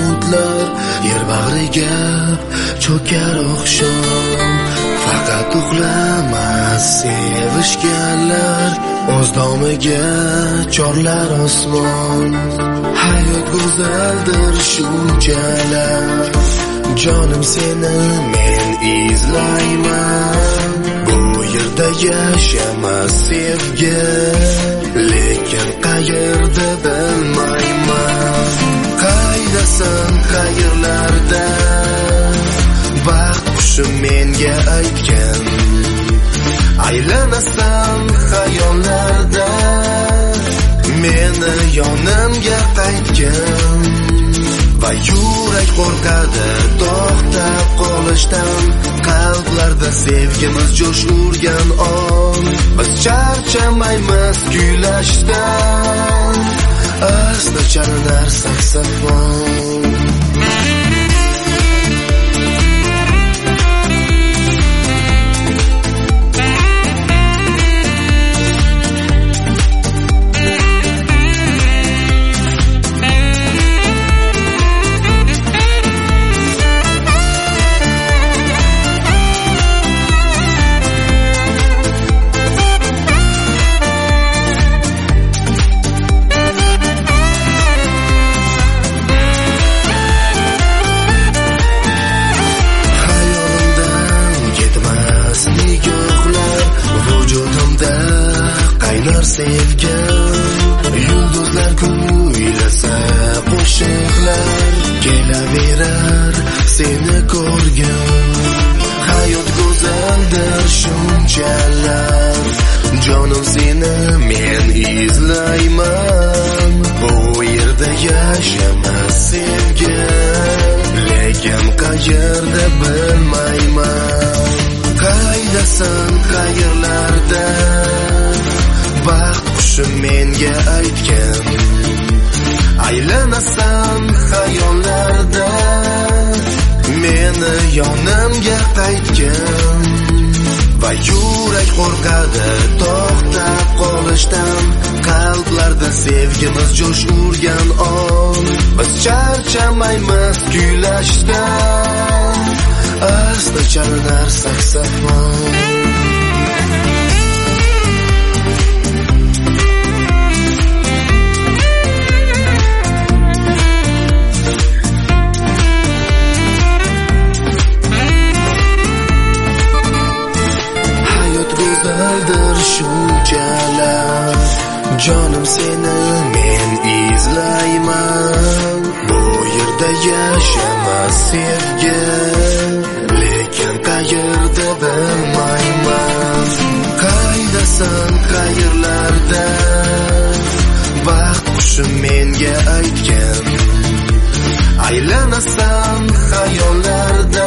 bulutlar yer bag'riga cho'kar oqshom. Faqat uxlamas sevishganlar, o'z domiga chorlar osmon. Hayot go'zaldir shunchalar, jonim seni men izlayman. Bu yerda yashamas sevgi, lekin qayerda bilmayman. Qaydasan, qayerlarda? Baxt qushi menga aytgan, aylanasan xayollarda. Meni yonimga qaytgan va yurak qo'rqadi to'xtab qolishdan. Qalblarda sevgimiz jo'sh urgan on, biz charchamaymiz kuylashdan. Asta chalinar saksafon. Sevgim yulduzlar kuylasa qo'shiqlar, kelaverar seni ko'rgin. Hayot go'zaldir shunchalar, jonim seni men izlayman. Bu yerda yashamas sevgi, lekin qayerda bilmayman. Qaydasan, qayerlarda? Baxt qushi menga aytgan, aylanasan xayollarda. Meni yonimga qaytgan va yurak qo'rqadi to'xtab qolishdan. Qalblarda sevgimiz jo'sh urgan on, biz charchamaymiz kuylashdan. Asta chalinar saksafon. Shunchalar, jonim seni men izlayman. Bu yerda yashamas sevgi, lekin qayerda bilmayman. Qaydasan, qayerlarda? Baxt qushi menga aytgan, aylanasan xayollarda.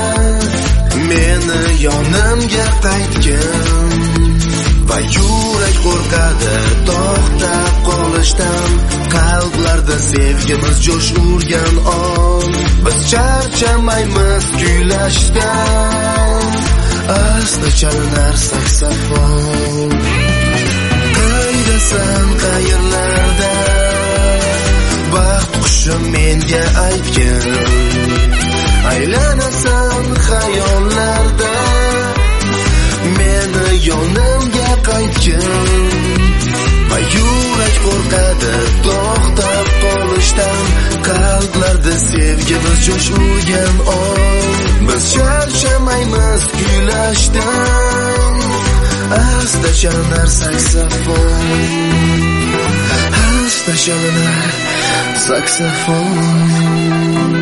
Meni yonimga qaytgan va yurak qo'rqadi to'xtab qolishdan. Qalblarda sevgimiz jo'sh urgan on, biz charchamaymiz kuylashdan. Asta chalinar saksafon. Qaydasan, qayerlarda? Baxt qushi menga aytgan, aylanasan xayollarda. Meni yonimga qaytgan va yurak qo'rqadi to'xtab qolishdan. Qalblarda sevgimiz jo'sh urgan on, biz charchamaymiz kuylashdan. Asta chalinar saksafon, asta chalinar saksafon.